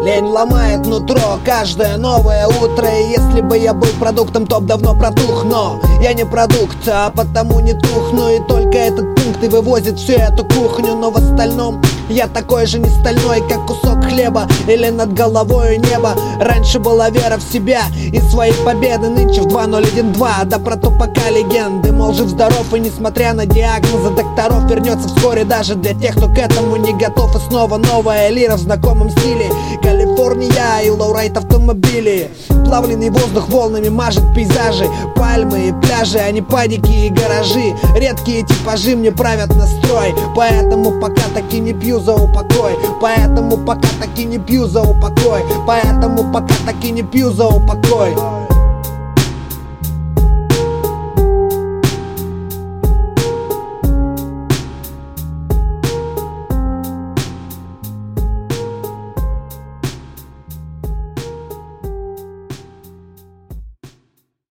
Лень ломает нутро каждое новое утро. И если бы я был продуктом, то б давно протух. Но я не продукт, а потому не тухну. И только этот пункт и вывозит всю эту кухню. Но в остальном я такой же не стальной, как кусок хлеба или над головой небо. Раньше была вера в себя и свои победы. Нынче в 2012, да про то пока легенды. Мол, жив-здоров и несмотря на диагнозы докторов вернется вскоре даже для тех, кто к этому не готов. И снова новая лира в знакомом стиле. Калифорния и лоурайд автомобили. Плавленый воздух волнами мажет пейзажи. Пальмы и пляжи, а не паники и гаражи. Редкие типажи мне правят настрой. Поэтому пока таки не пью за упокой. Поэтому пока таки не пью за упокой. Поэтому пока таки не пью за упокой.